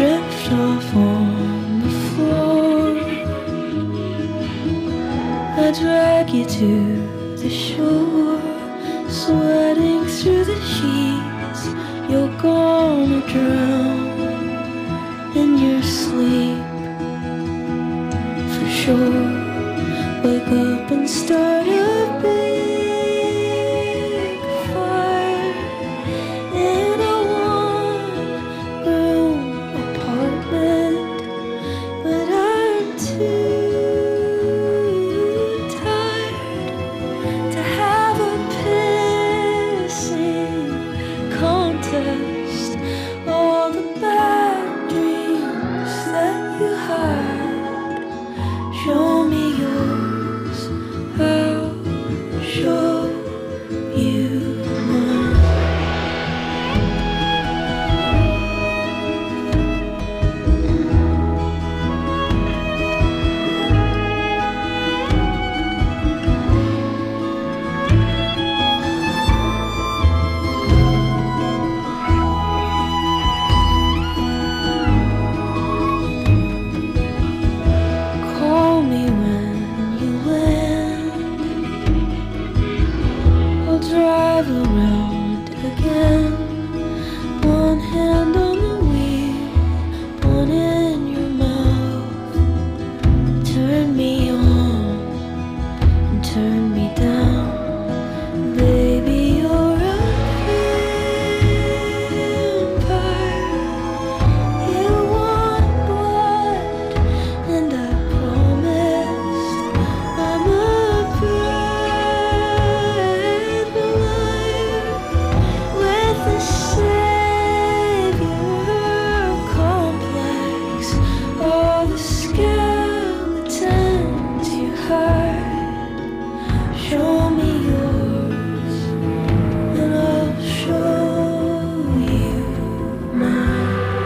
drift off on the floor. I drag you to the shore, sweating through the sheets. You're gonna drown in your sleep, for sure. Wake up and start a big fire in a one-room apartment, but I'm too tired to have a pissing contest. All the bad dreams that you had, show me yours, I'll show you mine. Call me when you land. I'll drive around again. One hand on the wheel, one in your mouth. Turn me on and turn me down. Baby, you're a vampire. You want blood, and I promised I'm a brave liar with a savior complex. All the skeletons you hide, show me yours, and I'll show you mine.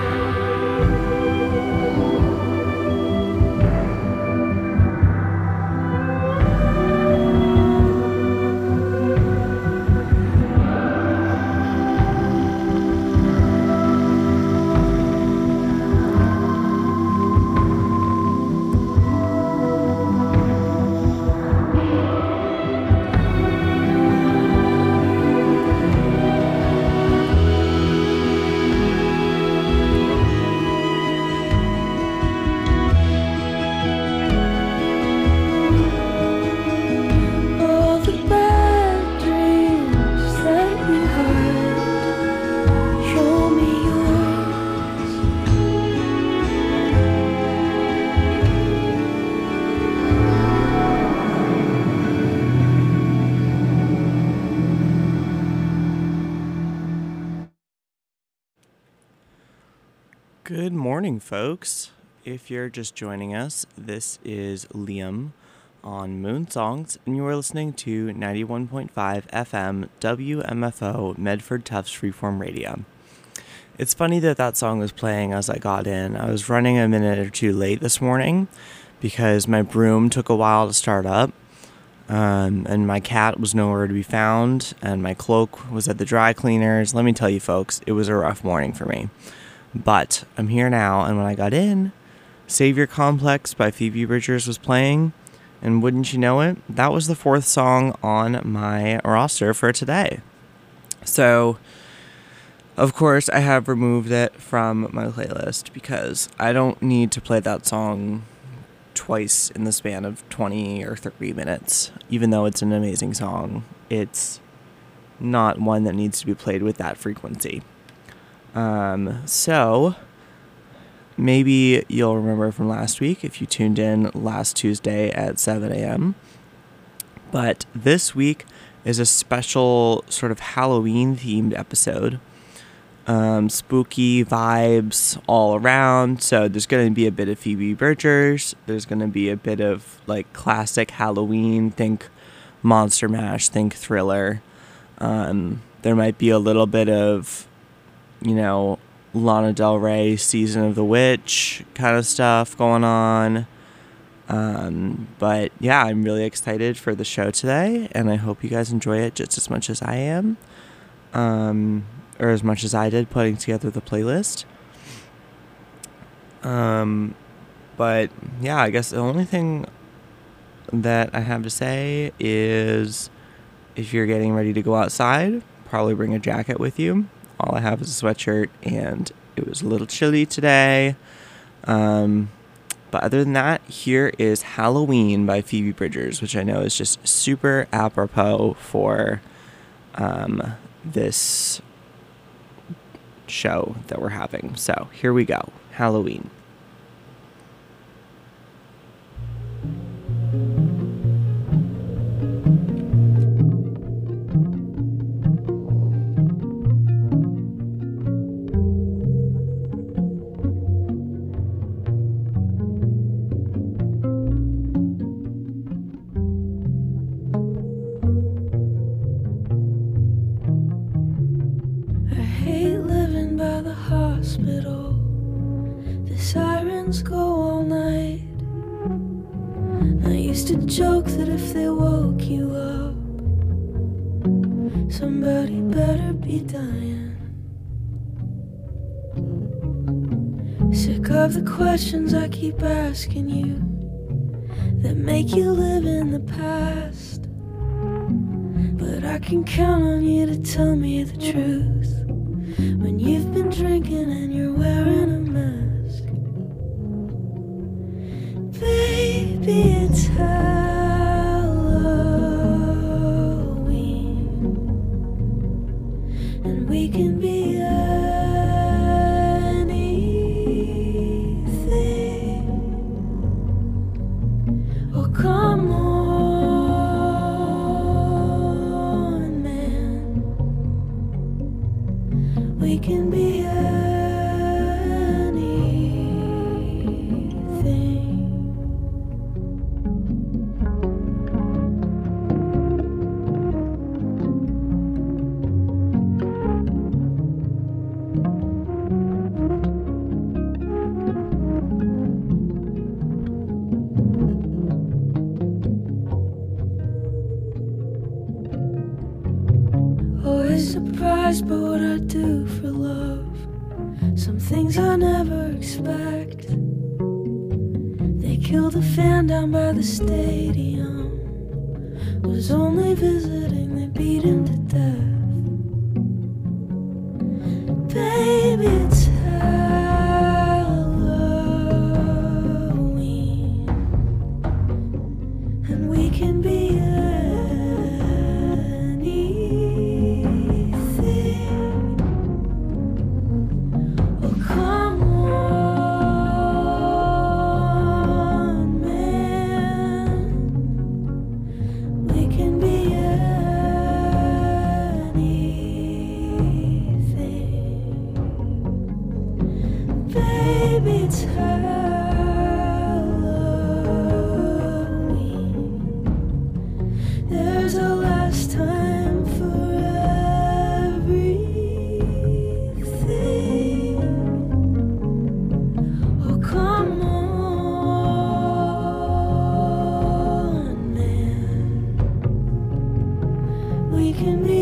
All the bad dreams that you had, show me yours. Good morning, folks. If you're just joining us, this is Liam on Moon Songs, and you are listening to 91.5 FM WMFO Medford Tufts Freeform Radio. It's funny that that song was playing as I got in. I was running a minute or two late this morning because my broom took a while to start up, and my cat was nowhere to be found, and my cloak was at the dry cleaners. Let me tell you, folks, it was a rough morning for me. But I'm here now, and when I got in, Savior Complex by Phoebe Bridgers was playing, and wouldn't you know it, that was the fourth song on my roster for today. So, of course, I have removed it from my playlist because I don't need to play that song twice in the span of 20 or 30 minutes. Even though it's an amazing song, it's not one that needs to be played with that frequency. So maybe you'll remember from last week if you tuned in last Tuesday at 7 a.m. But this week is a special sort of Halloween-themed episode. Spooky vibes all around. So there's going to be a bit of Phoebe Bridgers. There's going to be a bit of like classic Halloween. Think Monster Mash. Think Thriller. There might be a little bit of, you know, Lana Del Rey, Season of the Witch kind of stuff going on. But yeah, I'm really excited for the show today, and I hope you guys enjoy it just as much as I am, or as much as I did putting together the playlist. But yeah, I guess the only thing that I have to say is if you're getting ready to go outside, probably bring a jacket with you. All I have is a sweatshirt, and it was a little chilly today. But other than that, here is Halloween by Phoebe Bridgers, which I know is just super apropos for this show that we're having. So here we go. Halloween. Go all night. I used to joke that if they woke you up, somebody better be dying. Sick of the questions I keep asking you that make you live in the past, but I can count on you to tell me the truth when you've been drinking and you're wearing a mask. Baby, it's Halloween, and we can be anything. Oh, come on, man, we can be surprised by what I do for love. Some things I never expect. They killed a fan down by the stadium. Was only visiting, they beat him to death. Baby, it's Halloween, and we can be it's Halloween. There's a last time for everything. Oh, come on, man. We can be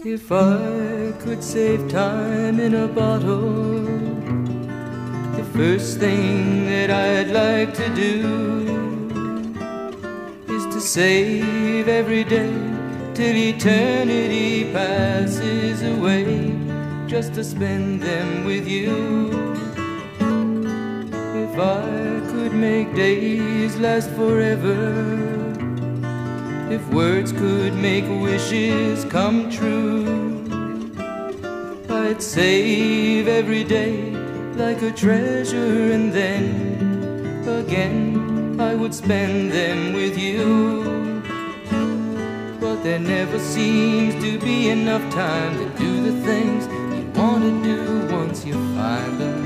If I could save time in a bottle, the first thing that I'd like to do is to save every day till eternity passes away, just to spend them with you. If I could make days last forever, if words could make wishes come true, I'd save every day like a treasure, and then again I would spend them with you. But there never seems to be enough time to do the things you want to do once you find them.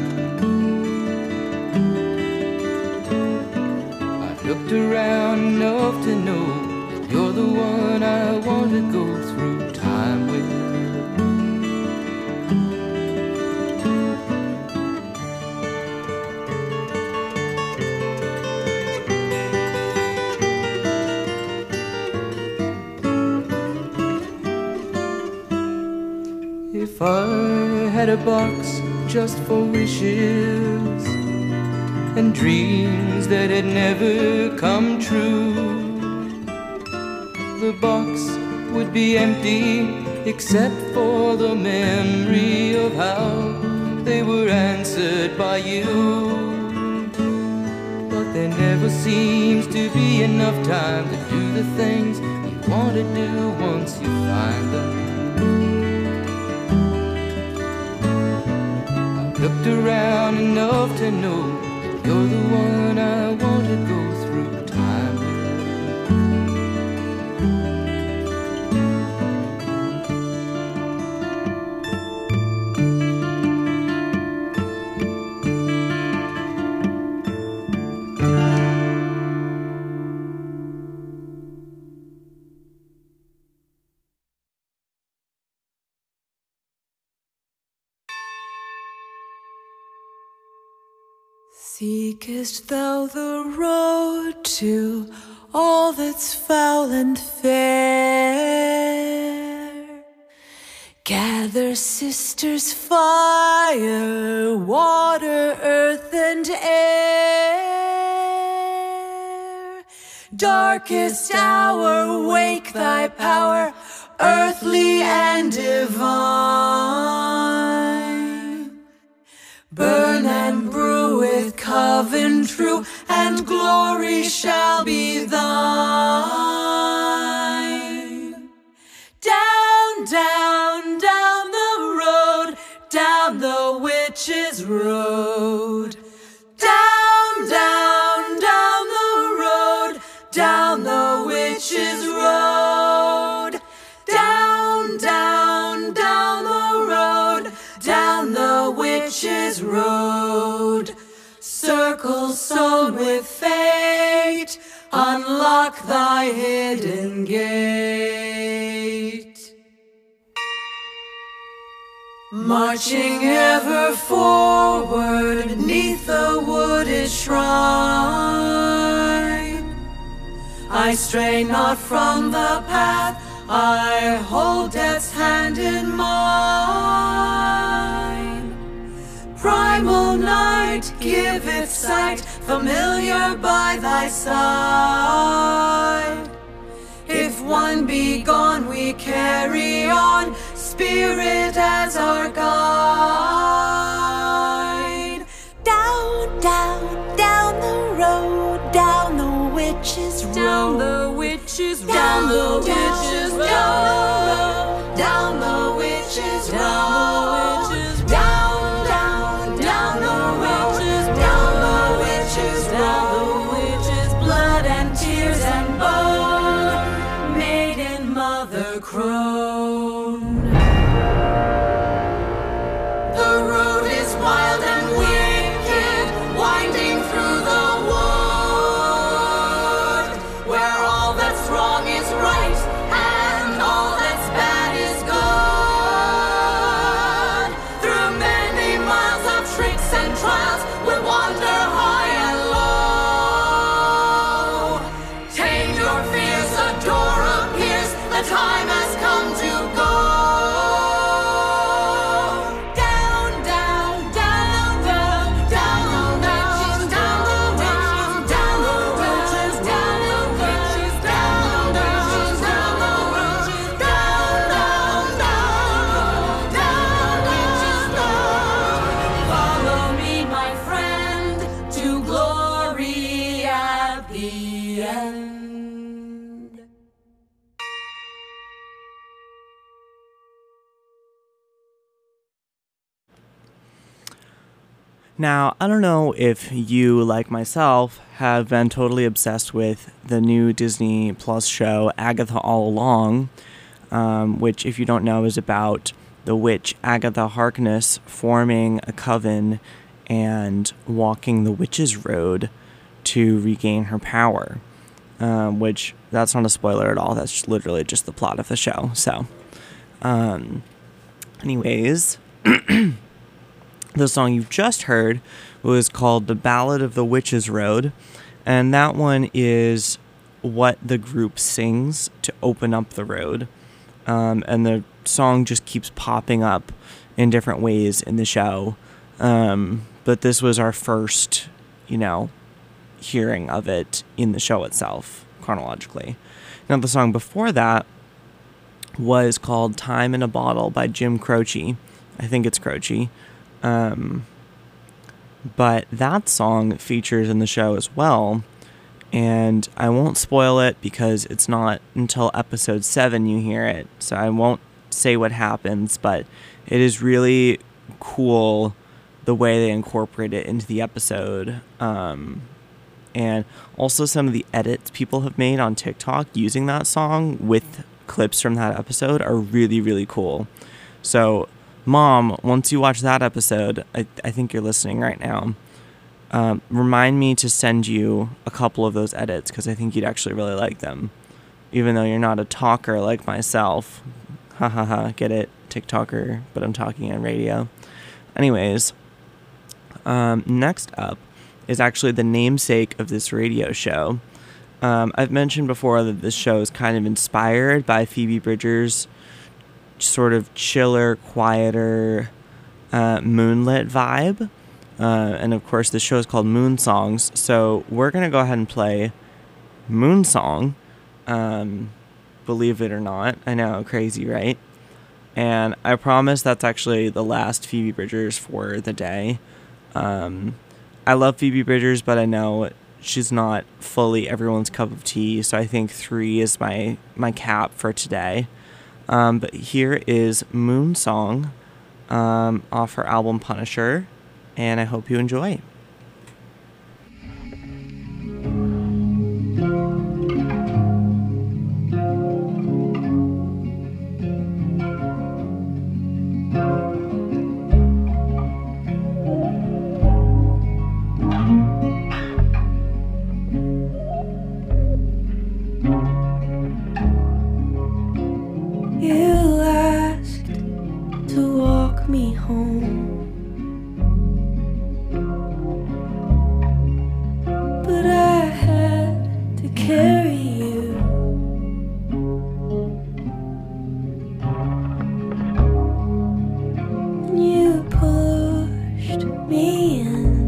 I've looked around enough to know that you're the one I want to go through time with. If I had a box just for wishes and dreams that had never come true, the box would be empty except for the memory of how they were answered by you. But there never seems to be enough time to do the things you want to do once you find them. Looked around enough to know that you're the one I want to go through time with. Seekest thou the road to all that's foul and fair? Gather, sisters, fire, water, earth, and air. Darkest hour, wake thy power, earthly and divine. Burn and brew with coven true, and glory shall be thine. Down, down, down the road, down the witch's road. Down, down, down the road, down the witch's road. Down, down, down the road, down the witch's road. Circle sown with fate, unlock thy hidden gate. Marching ever forward, neath the wooded shrine, I stray not from the path, I hold death's hand in mine. Primal night, give it sight, familiar by thy side. If one be gone, we carry on, spirit as our guide. Down, down, down the road, down the witch's road. Down the witch's road. Down the witch's road. Down the witch's road. Down, down, down the witch's, down the witch's road. Blood and tears and bone, maiden mother crone. The road is wild and wicked, winding through the wood, where all that's wrong is right and all that's bad is good. Through many miles of tricks and trials, we'll wander high and low. Tame your fears, a door appears, the time has come to go. Now, I don't know if you, like myself, have been totally obsessed with the new Disney Plus show, Agatha All Along, which, if you don't know, is about the witch Agatha Harkness forming a coven and walking the witch's road to regain her power, which that's not a spoiler at all. That's literally just the plot of the show. So, anyways... The song you've just heard was called The Ballad of the Witch's Road, and that one is what the group sings to open up the road, and the song just keeps popping up in different ways in the show, but this was our first, hearing of it in the show itself, chronologically. Now, the song before that was called Time in a Bottle by Jim Croce. I think it's Croce. But that song features in the show as well, and I won't spoil it because it's not until episode 7 you hear it, so I won't say what happens, but it is really cool the way they incorporate it into the episode, and also some of the edits people have made on TikTok using that song with clips from that episode are really, really cool. So Mom, once you watch that episode, I think you're listening right now, remind me to send you a couple of those edits because I think you'd actually really like them. Even though you're not a talker like myself. Ha ha ha, get it? TikToker, but I'm talking on radio. Anyways, next up is actually the namesake of this radio show. I've mentioned before that this show is kind of inspired by Phoebe Bridgers' sort of chiller, quieter, moonlit vibe. And of course, the show is called Moon Songs. So we're going to go ahead and play Moon Song. Believe it or not. I know, crazy, right? And I promise that's actually the last Phoebe Bridgers for the day. I love Phoebe Bridgers, but I know she's not fully everyone's cup of tea. So I think 3 is my cap for today. But here is Moon Song off her album Punisher, and I hope you enjoy. You asked to walk me home, but I had to carry you. And you pushed me in,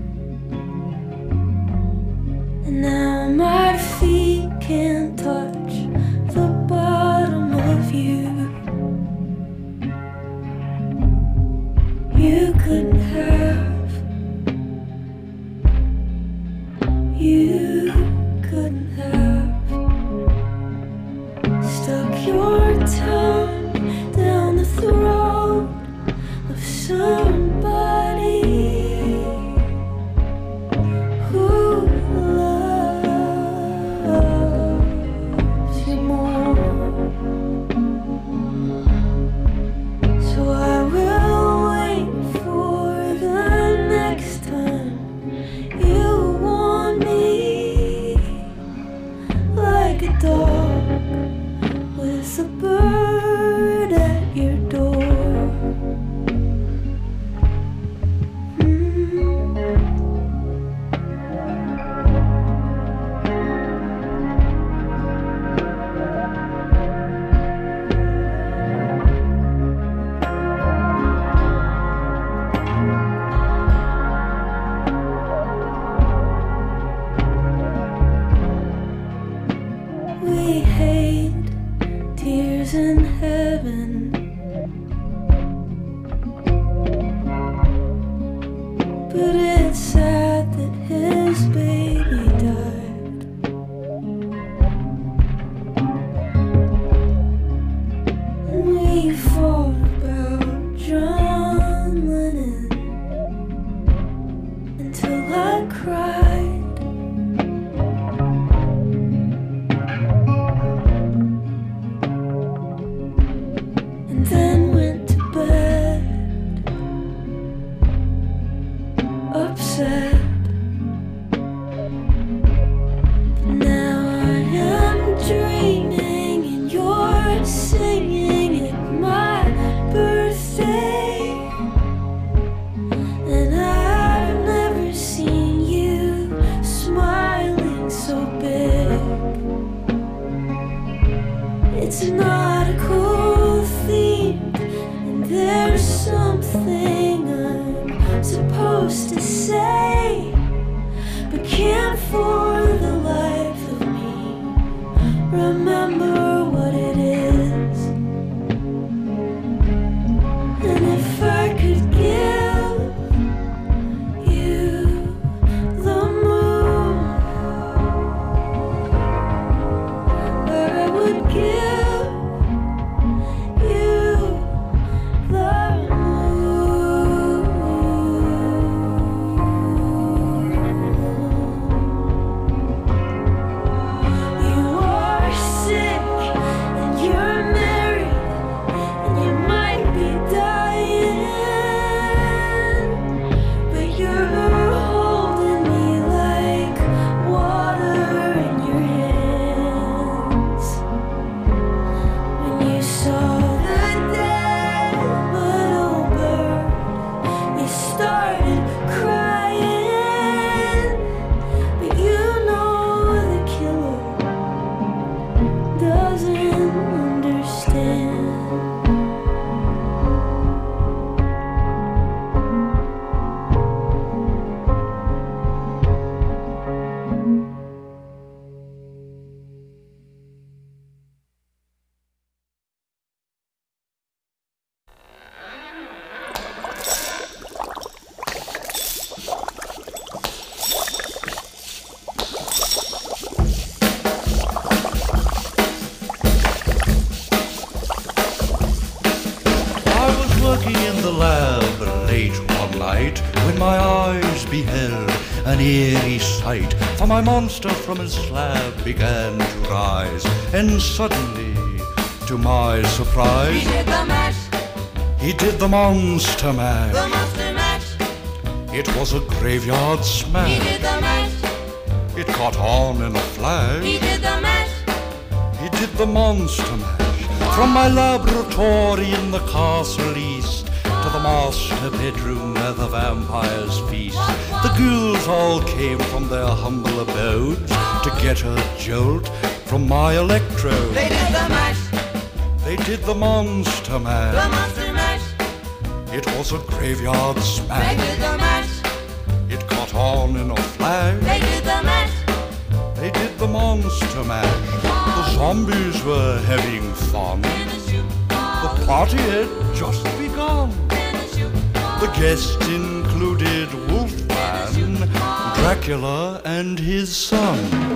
and now my feet can't touch the bottom of you. You couldn't have, you couldn't have stuck your tongue down the throat of somebody who loves you more. So I will wait for the next time you want me, like a dog with a bird at your door. We hate tears in heaven, but it's sad that his baby died. And we fought about John Lennon It's not a cool theme, and there's something I'm supposed to say, but can't for the life of me remember what it is. And if I could give you the moon, I would give you the moon. You are sick and you're married and you might be dying, but you're holding me like water in your hands. When you saw the dead little bird, you started crying, but you know the killer doesn't understand. I was working in the lab late one night when my eyes beheld an eerie sight. For my monster from his slab began to rise, and suddenly, to my surprise, He did the mash, he did the monster the mash. monster mash. It was a graveyard He smash. did the mash, It caught on in a flash. he did the mash. He did the monster mash. From my laboratory in the castle east to the master bedroom where the vampires feast, the ghouls all came from their humble abodes to get a jolt from my electrode. They did the mash, They did the monster the mash. monster mash. It was a graveyard They smash. did the mash, It caught on in a flash. they did the mash. They did the monster mash. The zombies were having fun. In a shoe, The party had just begun. in a shoe, The guests included Wolfman, Dracula, and his son.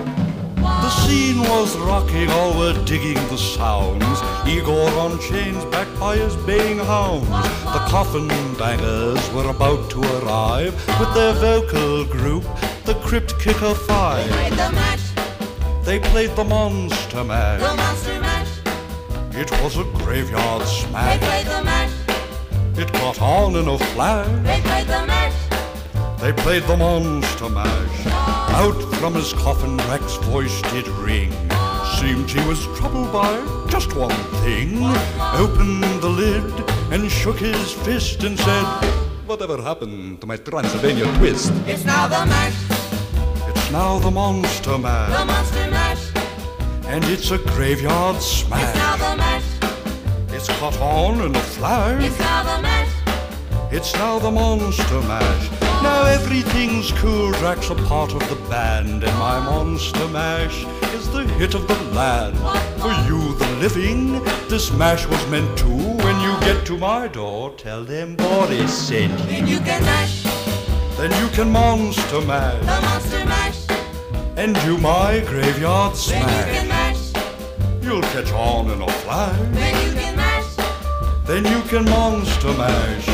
The scene was rocking, all were digging the sounds. Igor on chains, backed by his baying hounds. The coffin bangers were about to arrive with their vocal group, the Crypt Kicker Five. played the mash, They played the monster the mash. monster mash. It was a graveyard They smash. played the mash, It caught on in a flash. they played the mash. They played the monster mash. Out from his coffin, Drac's voice did ring. Seemed he was troubled by just one thing. Opened the lid and shook his fist and said, "Whatever happened to my Transylvania twist?" It's now the mash, It's now the monster the mash. monster mash. And it's a graveyard It's smash. now the mash, It's caught on in a flash. it's now the mash. It's now the monster mash. Now everything's cool, Drac's a part of the band, and my monster mash is the hit of the land. For you, the living, this mash was meant to. When you get to my door, tell them Boris sent you. Then you can mash, Then you can monster mash, the monster mash. and do my graveyard Then you smash. can mash, You'll catch on in a flash. then you can mash. Then you can monster mash.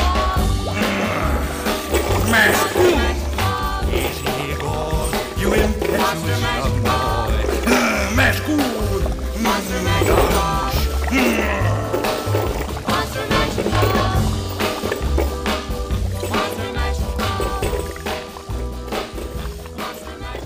Mash. Easy, Igor, you impetuous young boy. Mash good. Monster mash, monster mash. Monster mash, monster mash.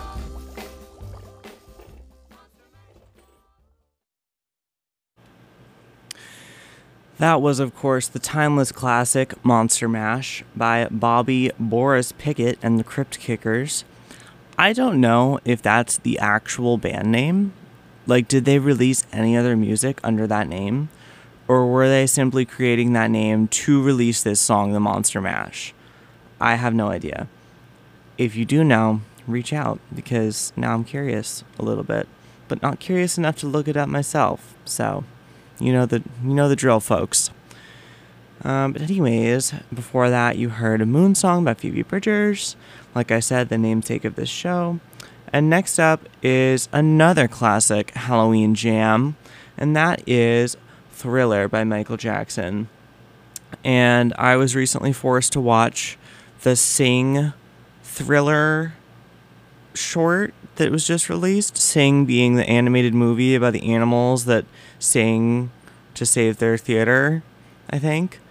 That was, of course, the timeless classic Monster Mash by Bobby Boris Pickett and the Crypt Kickers. I don't know if that's the actual band name, Like, did they release any other music under that name? Or were they simply creating that name to release this song, The Monster Mash? I have no idea. If you do know, reach out, because now I'm curious a little bit, but not curious enough to look it up myself. So, you know the drill, folks. But anyways, before that, you heard a Moon Song by Phoebe Bridgers. Like I said, the namesake of this show. And next up is another classic Halloween jam, and that is Thriller by Michael Jackson. And I was recently forced to watch the Sing Thriller short that was just released. Sing being the animated movie about the animals that sing to save their theater, I think.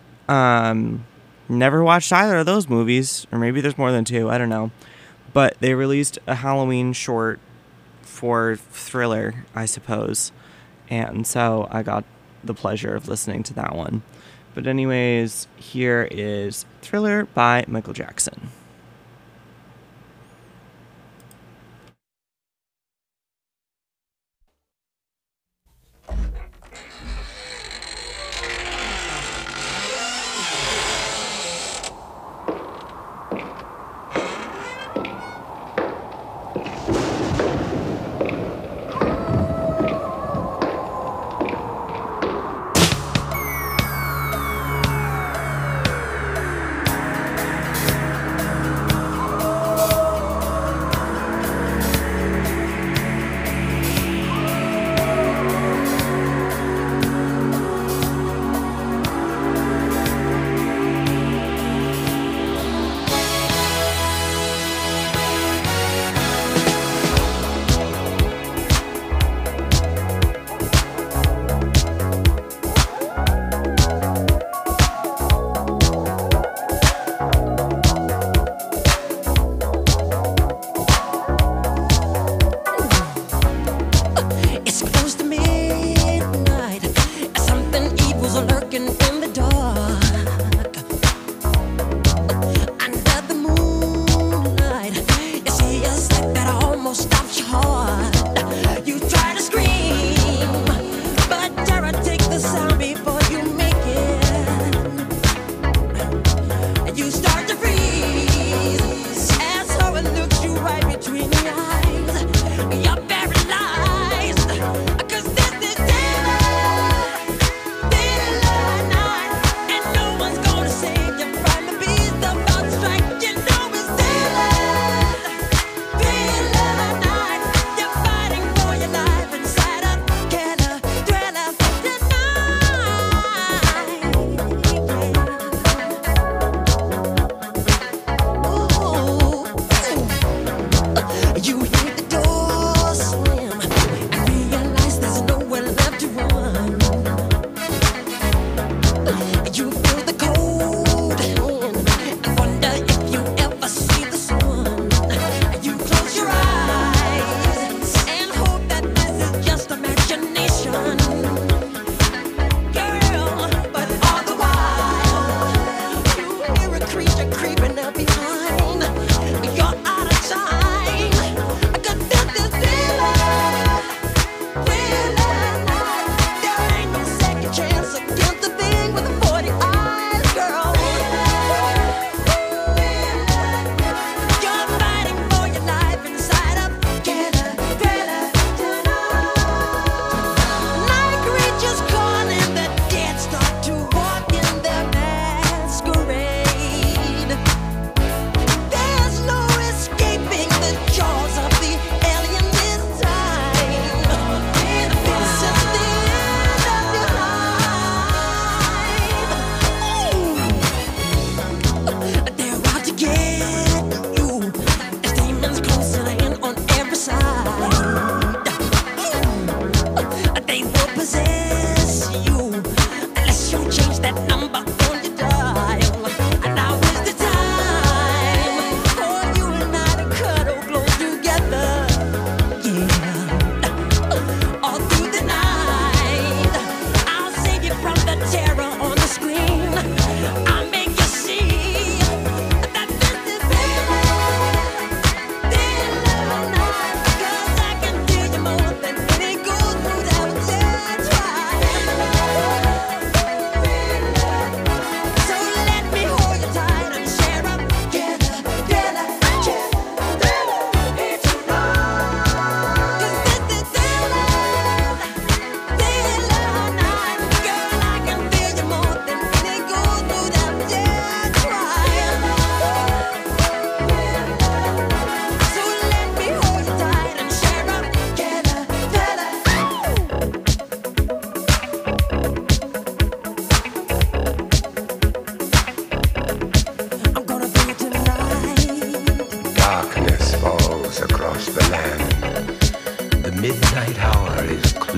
Never watched either of those movies, or maybe there's more than two, I don't know. But they released a Halloween short for Thriller, I suppose. And so I got the pleasure of listening to that one. But anyways, here is Thriller by Michael Jackson.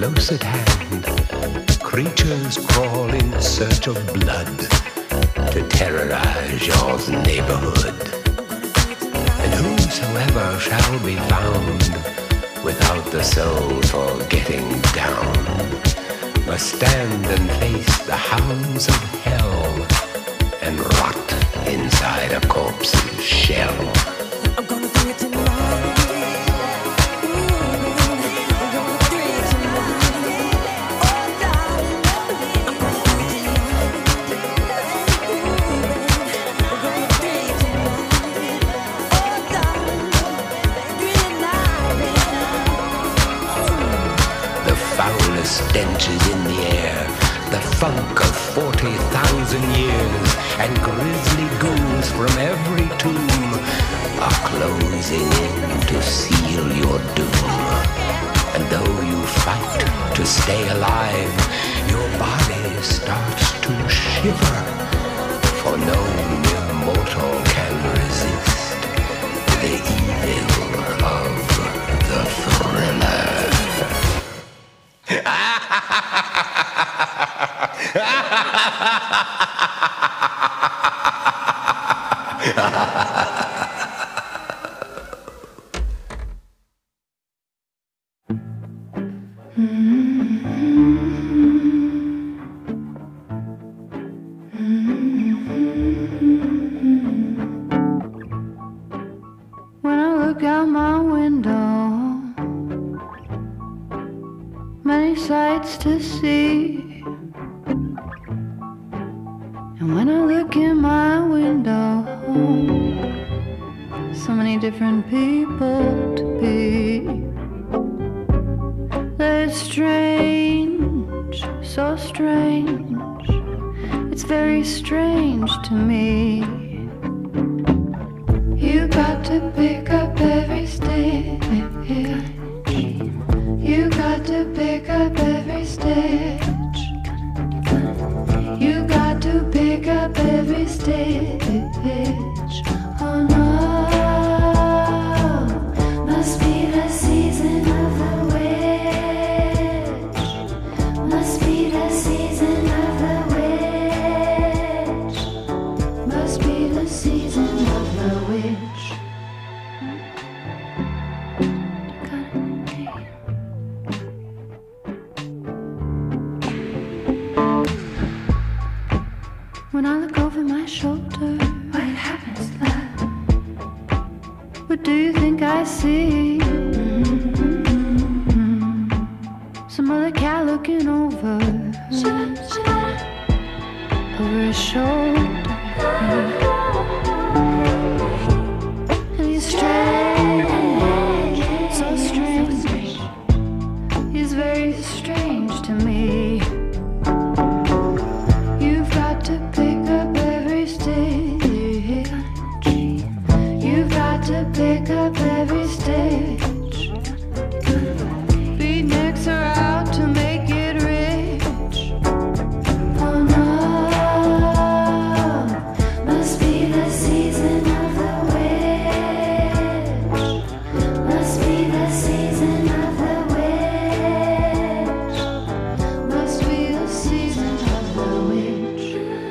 close at hand, creatures crawl in search of blood to terrorize your neighborhood. And whosoever shall be found without the soul for getting down must stand and face the hounds of hell and rot inside a corpse's shell. I'm gonna do it tonight. Stench is in the air, the funk of 40,000 years, and grisly ghouls from every tomb are closing in to seal your doom. And though you fight to stay alive, your body starts to shiver, for no mere mortal can resist the evil of the thriller. When I look out my window, many sights to see. And when I look in my window, so many different people to be. They're strange, so strange. It's very strange to me. You got to pick up every stitch. You got to pick up every stitch. You got to pick up every stitch. Oh no, must be the season of the witch. Must be the season of the witch. Must be the season of the witch. When I look over my shoulder, what happens, love? What do you think I see? Some other cat looking over his shoulder. And he's strange, so strange. He's very strange to me. You've got to pick up every stitch. You've got to pick up every stitch. Beatniks are out to make it rich. Oh no, must be the season of the witch. Must be the season of the witch. Must be the season of the witch.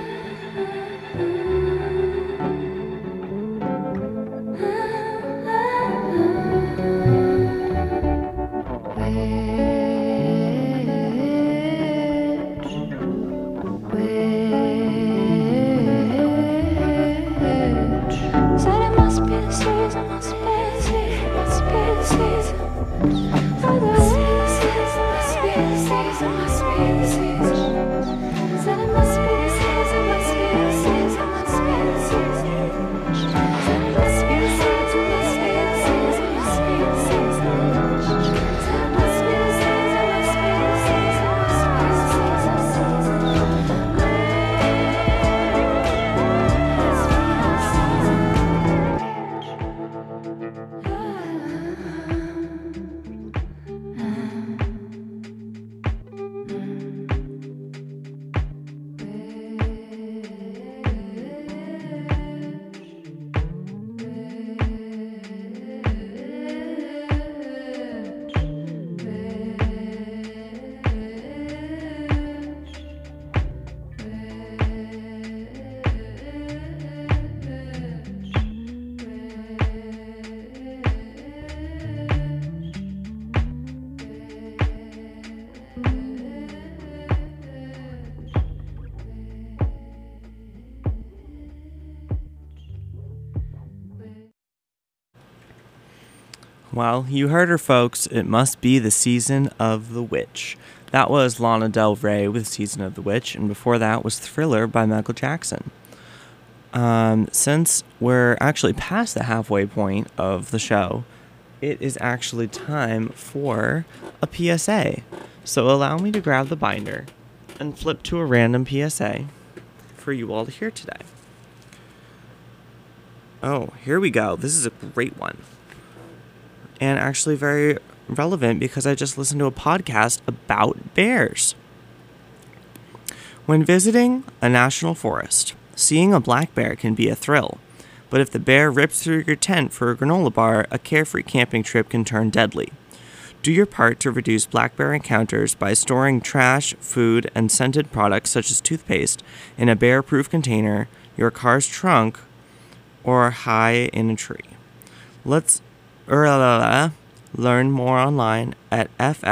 Said it must be the season, must be the season, must be the season. For the season, must be the season, must be the season. Said it must be the season, must be the season, must be the season. Said it must be the season, must be the season, must be the season. Said it must be the season, must be the season, must be the season. Well, you heard her, folks. It must be the Season of the Witch. That was Lana Del Rey with Season of the Witch, and before that was Thriller by Michael Jackson. Since we're actually past the halfway point of the show, it is actually time for a PSA. So allow me to grab the binder and flip to a random PSA for you all to hear today. Oh, here we go. This is a great one. And actually very relevant because I just listened to a podcast about bears. When visiting a national forest, seeing a black bear can be a thrill. But if the bear rips through your tent for a granola bar, a carefree camping trip can turn deadly. Do your part to reduce black bear encounters by storing trash, food, and scented products such as toothpaste in a bear-proof container, your car's trunk, or high in a tree. Let's learn more online at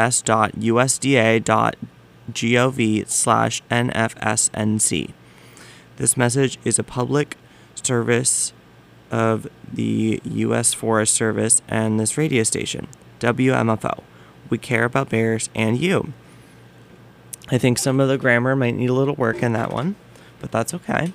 fs.usda.gov/NFSNC. This message is a public service of the U.S. Forest Service and this radio station, WMFO. We care about bears and you. I think some of the grammar might need a little work in that one, but that's okay.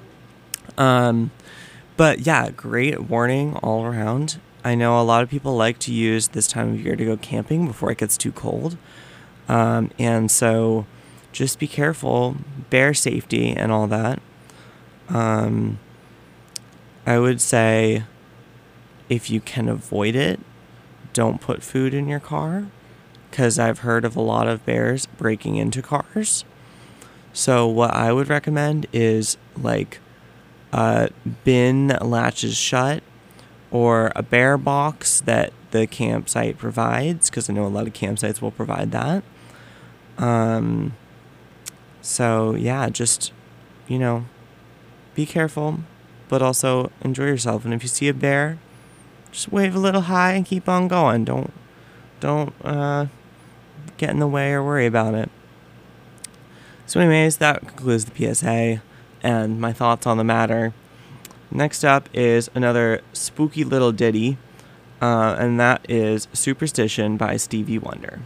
But yeah, great warning all around. I know a lot of people like to use this time of year to go camping before it gets too cold. And so just be careful, bear safety and all that. I would say if you can avoid it, don't put food in your car, because I've heard of a lot of bears breaking into cars. So what I would recommend is like a bin that latches shut, or a bear box that the campsite provides, because I know a lot of campsites will provide that. So yeah, just, be careful, but also enjoy yourself. And if you see a bear, just wave a little high and keep on going. Don't get in the way or worry about it. So anyways, that concludes the PSA and my thoughts on the matter. Next up is another spooky little ditty, and that is Superstition by Stevie Wonder.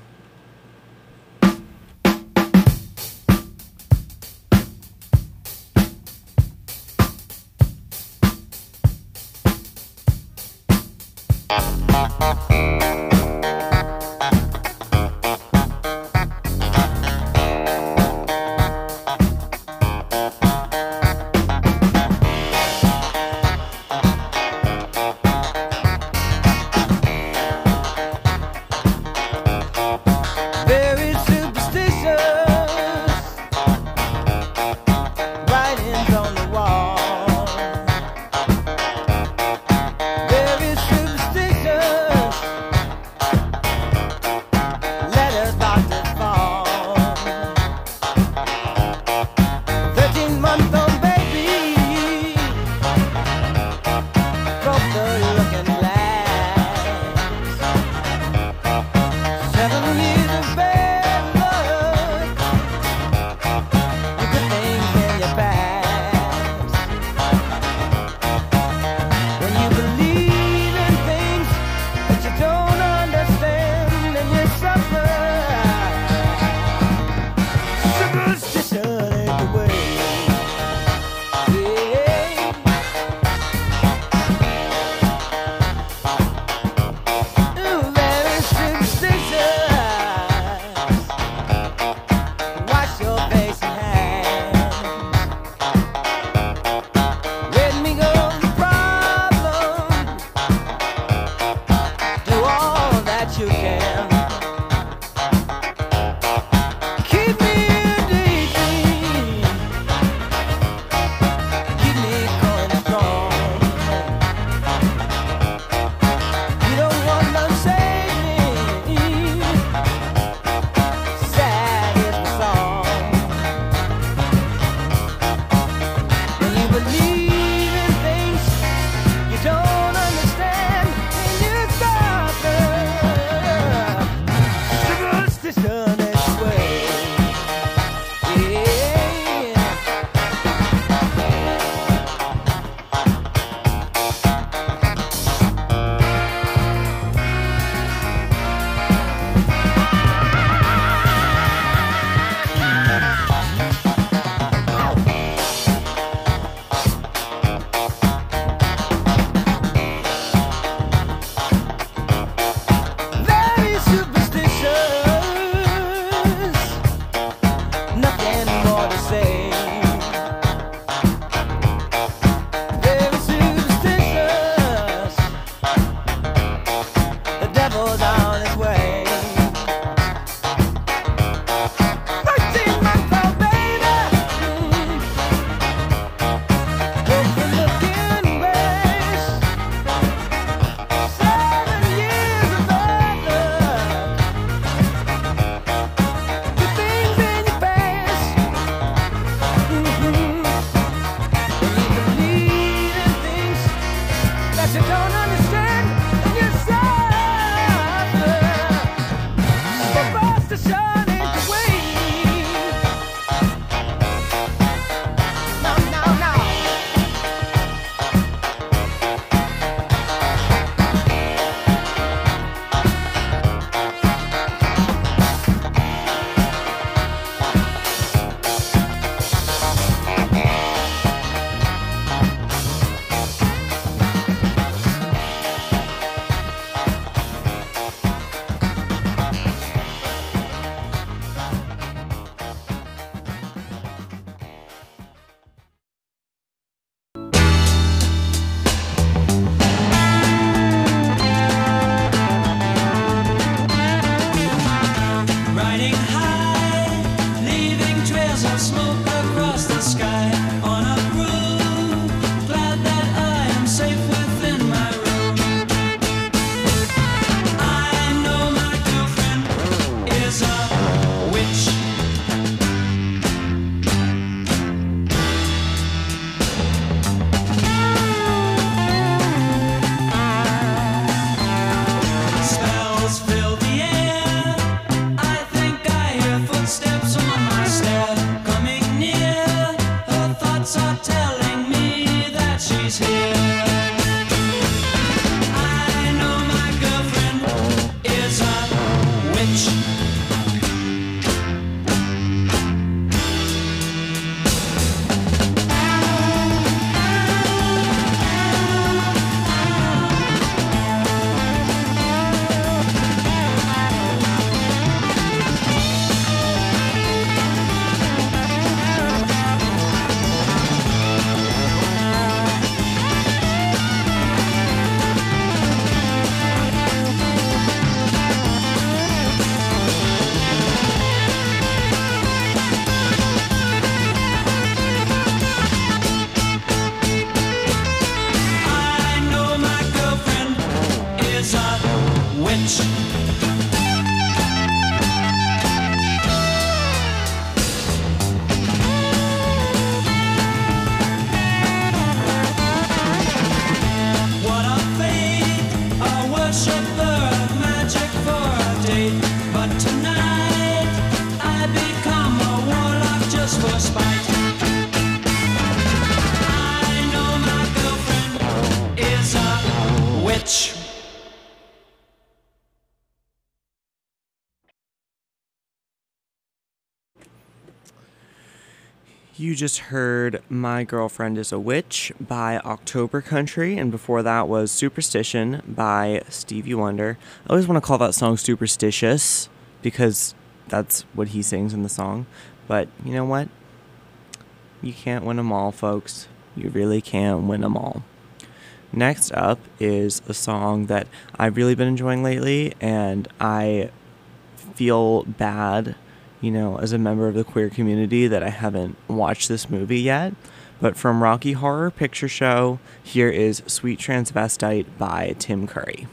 You just heard My Girlfriend is a Witch by October Country, and before that was Superstition by Stevie Wonder. I always want to call that song Superstitious because that's what he sings in the song. But you know what? You can't win them all, folks. You really can't win them all. Next up is a song that I've really been enjoying lately, and I feel bad, you know, as a member of the queer community that I haven't watched this movie yet. But from Rocky Horror Picture Show, here is Sweet Transvestite by Tim Curry.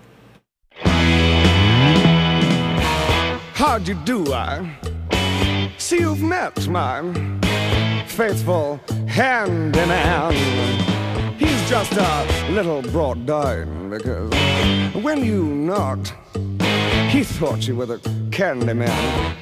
How'd you do? I see you've met my faithful handyman. He's just a little brought down because when you knocked, he thought you were the candy man.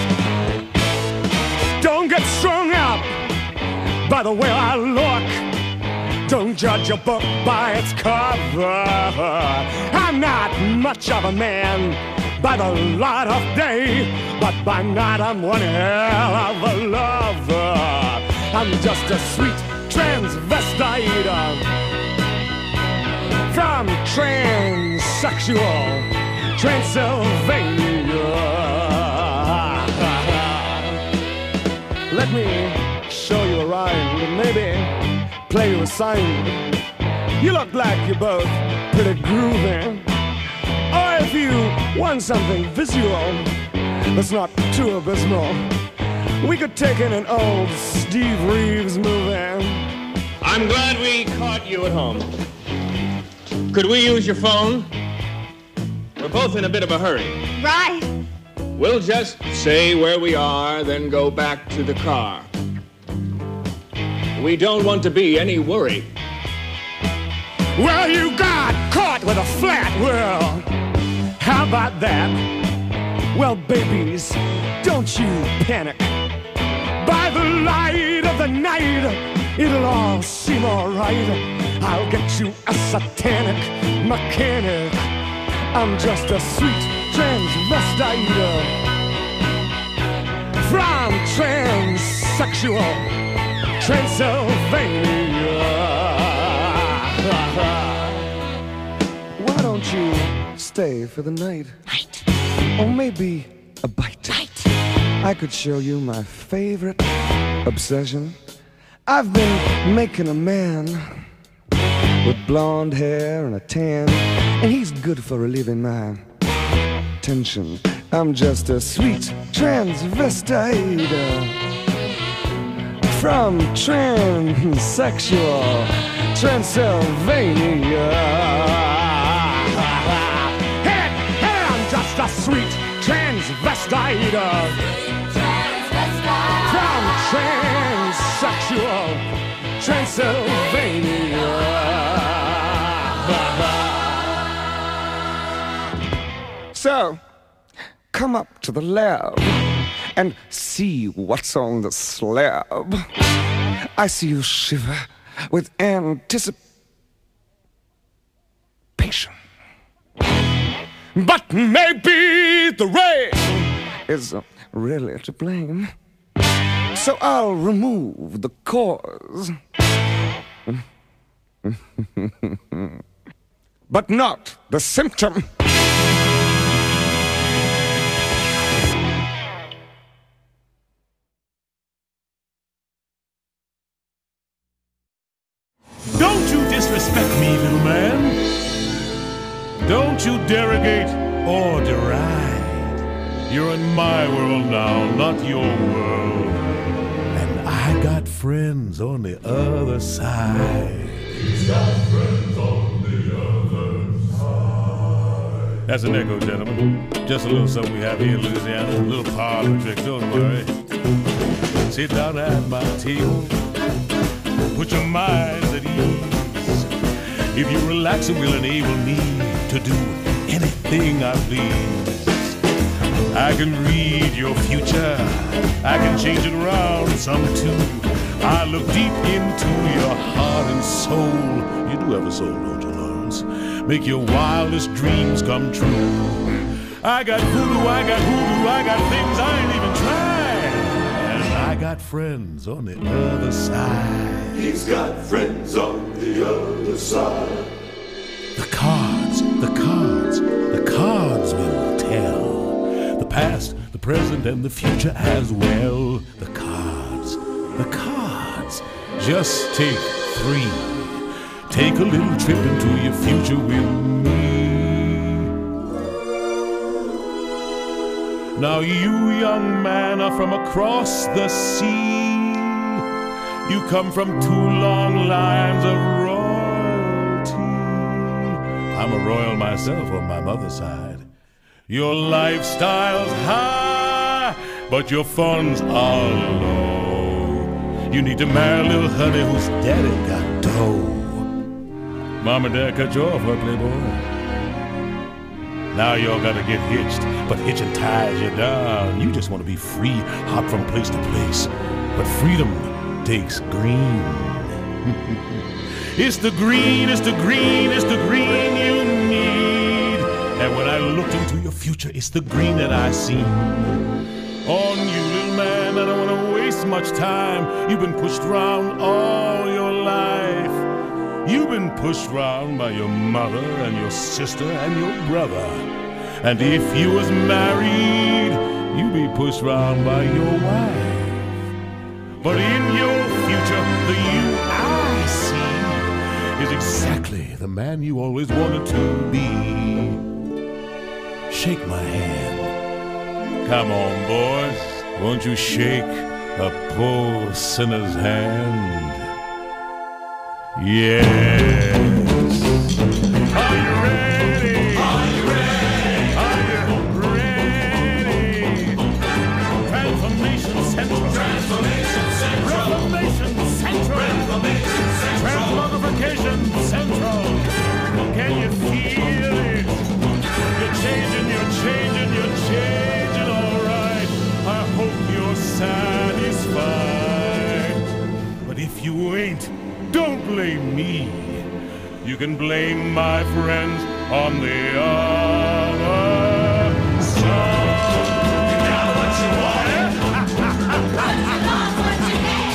Don't get strung up by the way I look. Don't judge a book by its cover. I'm not much of a man by the light of day, but by night I'm one hell of a lover. I'm just a sweet transvestite from transsexual Transylvania. Let me show you a rhyme and maybe play you a sign. You look like you're both pretty groovy. Or if you want something visual that's not too abysmal, we could take in an old Steve Reeves movie. I'm glad we caught you at home. Could we use your phone? We're both in a bit of a hurry. Right. We'll just say where we are, then go back to the car. We don't want to be any worry. Well, you got caught with a flat world. How about that? Well, babies, don't you panic. By the light of the night, it'll all seem alright. I'll get you a satanic mechanic. I'm just a sweet transvestite from transsexual Transylvania. Why don't you stay for the night? Or maybe a bite. I could show you my favorite obsession. I've been making a man with blonde hair and a tan, and he's good for relieving my tension. I'm just a sweet transvestite from transsexual Transylvania. Hey, I'm just a sweet transvestite from transsexual Transylvania. So, come up to the lab and see what's on the slab. I see you shiver with anticipation. But maybe the rain is really to blame. So I'll remove the cause. But not the symptom. Don't you disrespect me, little man. Don't you derogate or deride. You're in my world now, not your world. And I got friends on the other side. He's got friends on the other side. That's an echo, gentlemen. Just a little something we have here in Louisiana. A little parlor trick, don't worry. Sit down at my table. Put your minds at ease. If you relax, it will enable me to do anything I please. I can read your future. I can change it around some too. I look deep into your heart and soul. You do have a soul, don't you, Lawrence? Make your wildest dreams come true. I got voodoo, I got hoodoo, I got things I ain't even tried. And I got friends on the other side. He's got friends on the other side. The cards will tell. The past, the present, and the future as well. The cards. Just take 3. Take a little trip into your future with me. Now you, young man, are from across the sea. You come from 2 long lines of royalty. I'm a royal myself on my mother's side. Your lifestyle's high, but your funds are low. You need to marry a little honey whose daddy got dough. Mom and Dad cut you off, huh, playboy? Now y'all gotta get hitched, but hitching ties you down. You just want to be free, hop from place to place. But freedom takes green. It's the green you need. And when I looked into your future, it's the green that I seen. On you, little man, I don't want to waste much time. You've been pushed around all your life. You've been pushed around by your mother and your sister and your brother. And if you was married, you'd be pushed around by your wife. But in your future, the you I see is exactly the man you always wanted to be. Shake my hand. Come on, boys. Won't you shake a poor sinner's hand? Yes. Are you ready? Are you ready? Are you ready? Transformation Central. Transformation Central. Reformation Central. Reformation Central. Transmogrification Central. Can you feel it? You're changing, all right. I hope you're satisfied. But if you ain't, don't blame me. You can blame my friends on the other side. You got what you wanted. But you lost what you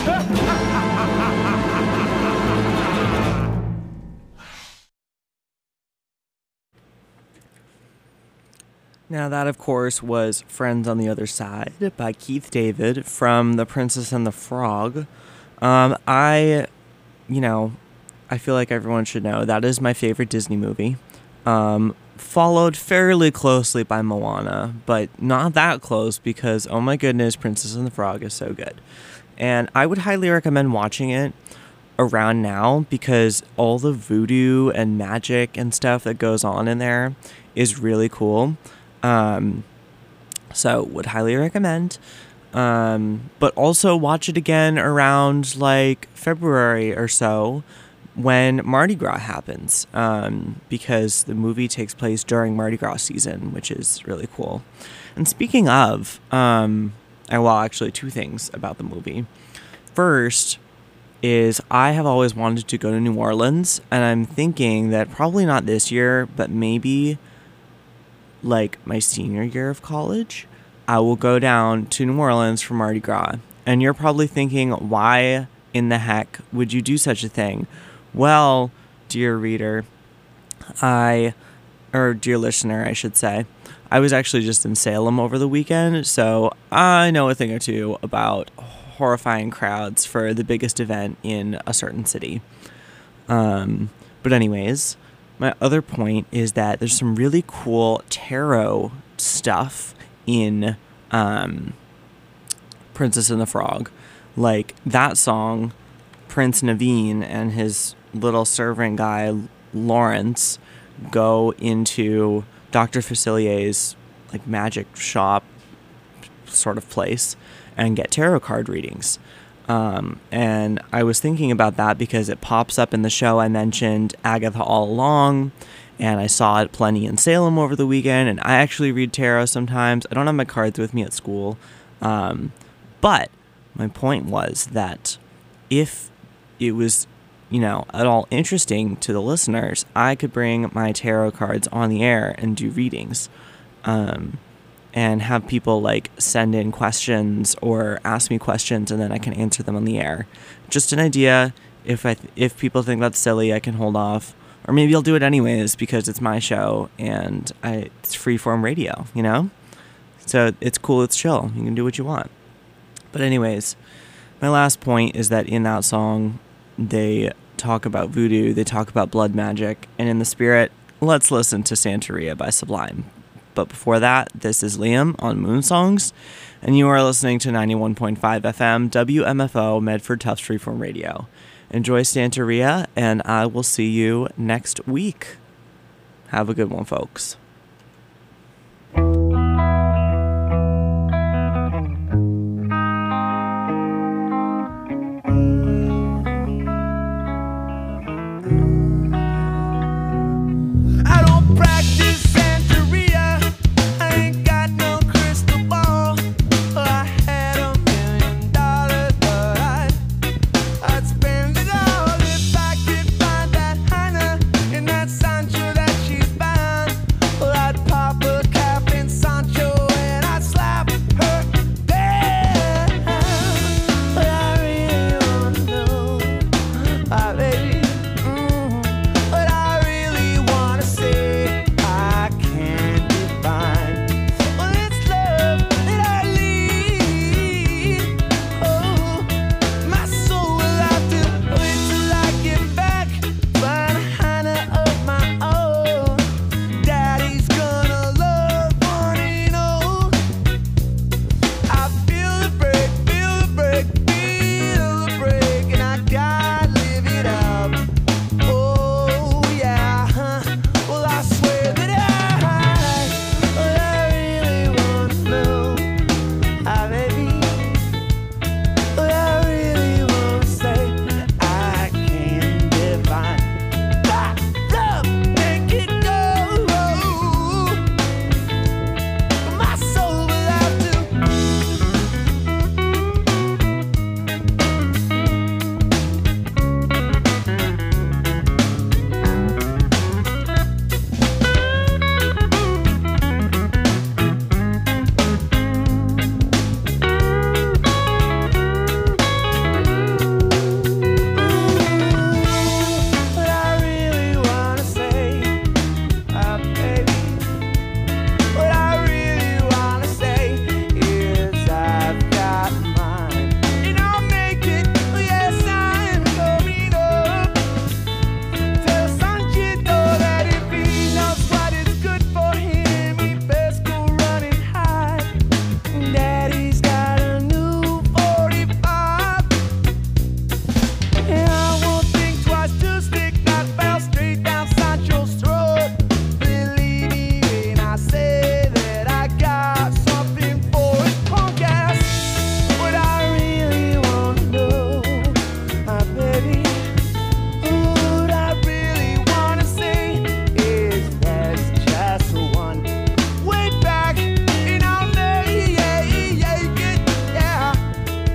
Now that, of course, was Friends on the Other Side by Keith David from The Princess and the Frog. I feel like everyone should know that is my favorite Disney movie. Followed fairly closely by Moana, but not that close because, oh my goodness, Princess and the Frog is so good. And I would highly recommend watching it around now because all the voodoo and magic and stuff that goes on in there is really cool. So would highly recommend. But also watch it again around like February or so when Mardi Gras happens, because the movie takes place during Mardi Gras season, which is really cool. And speaking of, actually 2 things about the movie. First is I have always wanted to go to New Orleans, and I'm thinking that probably not this year, but maybe like my senior year of college, I will go down to New Orleans for Mardi Gras. And you're probably thinking, why in the heck would you do such a thing? Well, dear reader, dear listener, I should say, I was actually just in Salem over the weekend, so I know a thing or two about horrifying crowds for the biggest event in a certain city. But anyways, my other point is that there's some really cool tarot stuff in Princess and the Frog. Like that song, Prince Naveen and his little servant guy Lawrence go into Dr. Facilier's like magic shop sort of place and get tarot card readings. And I was thinking about that because it pops up in the show. I mentioned Agatha All Along, and I saw it plenty in Salem over the weekend, and I actually read tarot sometimes. I don't have my cards with me at school. But my point was that if it was, at all interesting to the listeners, I could bring my tarot cards on the air and do readings. and have people like send in questions or ask me questions, and then I can answer them on the air. Just an idea. If people think that's silly, I can hold off, or maybe I'll do it anyways because it's my show and it's freeform radio, you know? So it's cool, it's chill. You can do what you want. But anyways, my last point is that in that song, they talk about voodoo, they talk about blood magic, and in the spirit, let's listen to Santeria by Sublime. But before that, this is Liam on Moon Songs, and you are listening to 91.5 FM WMFO Medford Tufts Freeform Radio. Enjoy Santeria, and I will see you next week. Have a good one, folks.